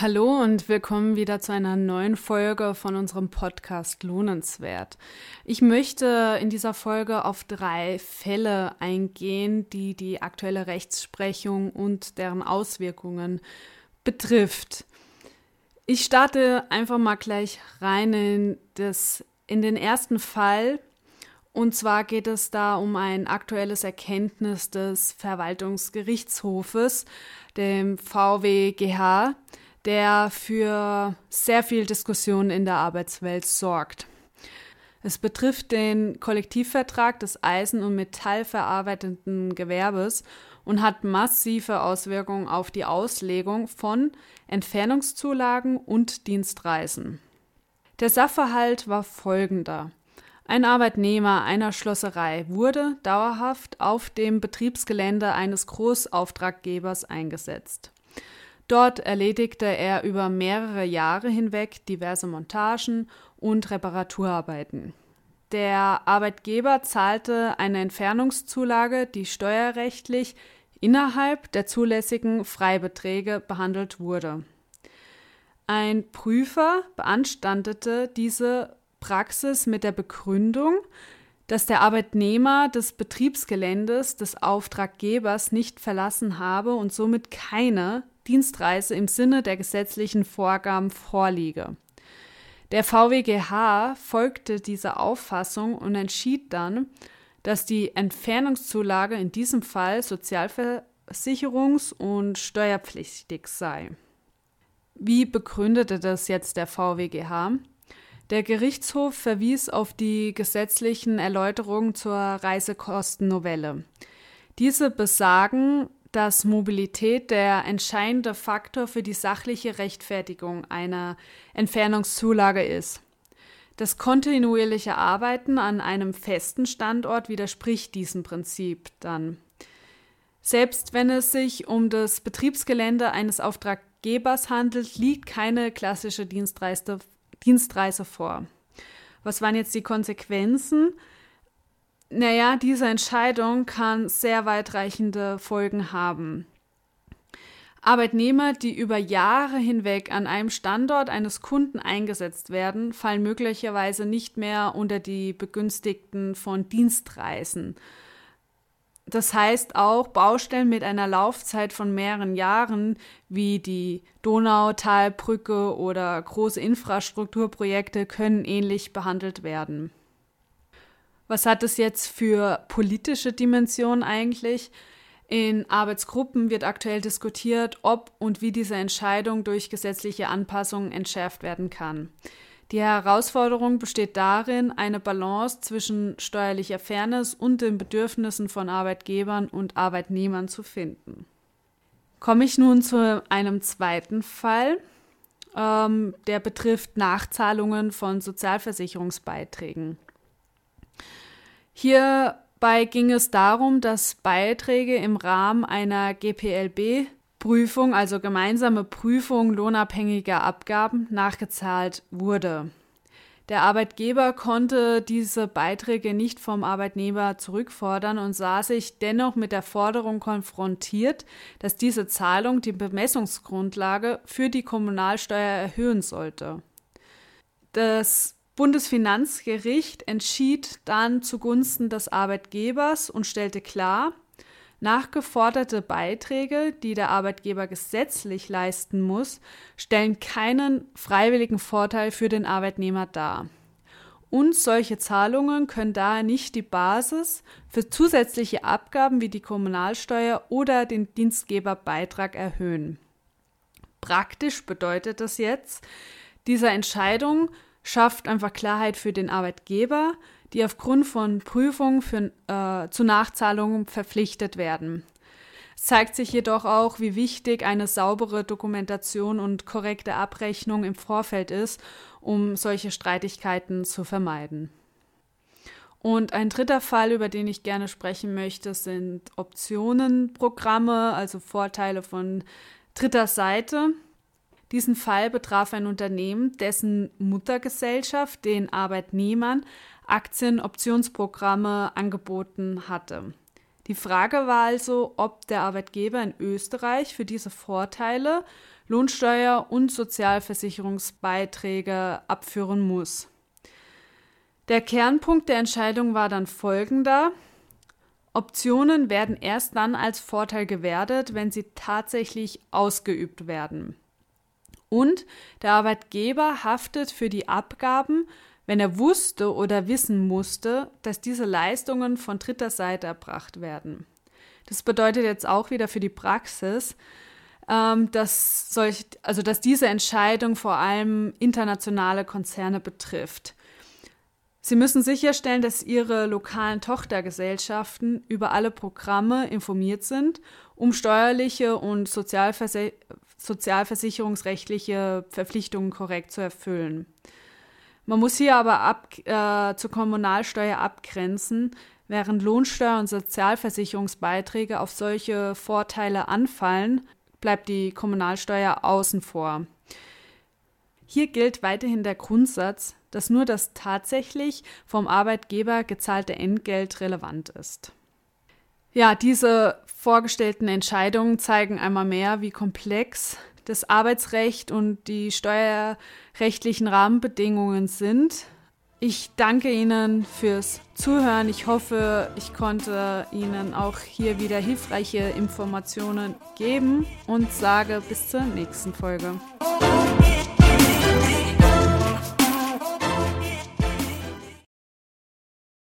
Hallo und willkommen wieder zu einer neuen Folge von unserem Podcast Lohnenswert. Ich möchte in dieser Folge auf 3 Fälle eingehen, die die aktuelle Rechtsprechung und deren Auswirkungen betrifft. Ich starte einfach mal gleich rein in den ersten Fall. Und zwar geht es da um ein aktuelles Erkenntnis des Verwaltungsgerichtshofes, dem VWGH, der für sehr viel Diskussion in der Arbeitswelt sorgt. Es betrifft den Kollektivvertrag des Eisen- und Metallverarbeitenden Gewerbes und hat massive Auswirkungen auf die Auslegung von Entfernungszulagen und Dienstreisen. Der Sachverhalt war folgender. Ein Arbeitnehmer einer Schlosserei wurde dauerhaft auf dem Betriebsgelände eines Großauftraggebers eingesetzt. Dort erledigte er über mehrere Jahre hinweg diverse Montagen und Reparaturarbeiten. Der Arbeitgeber zahlte eine Entfernungszulage, die steuerrechtlich innerhalb der zulässigen Freibeträge behandelt wurde. Ein Prüfer beanstandete diese Praxis mit der Begründung, dass der Arbeitnehmer des Betriebsgeländes des Auftraggebers nicht verlassen habe und somit keine Dienstreise im Sinne der gesetzlichen Vorgaben vorliege. Der VWGH folgte dieser Auffassung und entschied dann, dass die Entfernungszulage in diesem Fall sozialversicherungs- und steuerpflichtig sei. Wie begründete das jetzt der VWGH? Der Gerichtshof verwies auf die gesetzlichen Erläuterungen zur Reisekostennovelle. Diese besagen, dass Mobilität der entscheidende Faktor für die sachliche Rechtfertigung einer Entfernungszulage ist. Das kontinuierliche Arbeiten an einem festen Standort widerspricht diesem Prinzip dann. Selbst wenn es sich um das Betriebsgelände eines Auftraggebers handelt, liegt keine klassische Dienstreise vor. Was waren jetzt die Konsequenzen? Naja, diese Entscheidung kann sehr weitreichende Folgen haben. Arbeitnehmer, die über Jahre hinweg an einem Standort eines Kunden eingesetzt werden, fallen möglicherweise nicht mehr unter die Begünstigten von Dienstreisen. Das heißt auch, Baustellen mit einer Laufzeit von mehreren Jahren, wie die Donautalbrücke oder große Infrastrukturprojekte, können ähnlich behandelt werden. Was hat es jetzt für politische Dimensionen eigentlich? In Arbeitsgruppen wird aktuell diskutiert, ob und wie diese Entscheidung durch gesetzliche Anpassungen entschärft werden kann. Die Herausforderung besteht darin, eine Balance zwischen steuerlicher Fairness und den Bedürfnissen von Arbeitgebern und Arbeitnehmern zu finden. Komme ich nun zu einem zweiten Fall, der betrifft Nachzahlungen von Sozialversicherungsbeiträgen. Hierbei ging es darum, dass Beiträge im Rahmen einer GPLB-Prüfung, also gemeinsame Prüfung lohnabhängiger Abgaben, nachgezahlt wurde. Der Arbeitgeber konnte diese Beiträge nicht vom Arbeitnehmer zurückfordern und sah sich dennoch mit der Forderung konfrontiert, dass diese Zahlung die Bemessungsgrundlage für die Kommunalsteuer erhöhen sollte. Das Bundesfinanzgericht entschied dann zugunsten des Arbeitgebers und stellte klar, nachgeforderte Beiträge, die der Arbeitgeber gesetzlich leisten muss, stellen keinen freiwilligen Vorteil für den Arbeitnehmer dar. Und solche Zahlungen können daher nicht die Basis für zusätzliche Abgaben wie die Kommunalsteuer oder den Dienstgeberbeitrag erhöhen. Praktisch bedeutet das jetzt, diese Entscheidung schafft einfach Klarheit für den Arbeitgeber, die aufgrund von Prüfungen zu Nachzahlungen verpflichtet werden. Es zeigt sich jedoch auch, wie wichtig eine saubere Dokumentation und korrekte Abrechnung im Vorfeld ist, um solche Streitigkeiten zu vermeiden. Und ein dritter Fall, über den ich gerne sprechen möchte, sind Optionenprogramme, also Vorteile von dritter Seite. Diesen Fall betraf ein Unternehmen, dessen Muttergesellschaft den Arbeitnehmern Aktienoptionsprogramme angeboten hatte. Die Frage war also, ob der Arbeitgeber in Österreich für diese Vorteile Lohnsteuer und Sozialversicherungsbeiträge abführen muss. Der Kernpunkt der Entscheidung war dann folgender: Optionen werden erst dann als Vorteil gewertet, wenn sie tatsächlich ausgeübt werden. Und der Arbeitgeber haftet für die Abgaben, wenn er wusste oder wissen musste, dass diese Leistungen von dritter Seite erbracht werden. Das bedeutet jetzt auch wieder für die Praxis, dass diese Entscheidung vor allem internationale Konzerne betrifft. Sie müssen sicherstellen, dass Ihre lokalen Tochtergesellschaften über alle Programme informiert sind, um steuerliche und sozialversicherungsrechtliche Verpflichtungen korrekt zu erfüllen. Man muss hier aber zur Kommunalsteuer abgrenzen. Während Lohnsteuer und Sozialversicherungsbeiträge auf solche Vorteile anfallen, bleibt die Kommunalsteuer außen vor. Hier gilt weiterhin der Grundsatz, dass nur das tatsächlich vom Arbeitgeber gezahlte Entgelt relevant ist. Ja, diese vorgestellten Entscheidungen zeigen einmal mehr, wie komplex das Arbeitsrecht und die steuerrechtlichen Rahmenbedingungen sind. Ich danke Ihnen fürs Zuhören. Ich hoffe, ich konnte Ihnen auch hier wieder hilfreiche Informationen geben und sage bis zur nächsten Folge.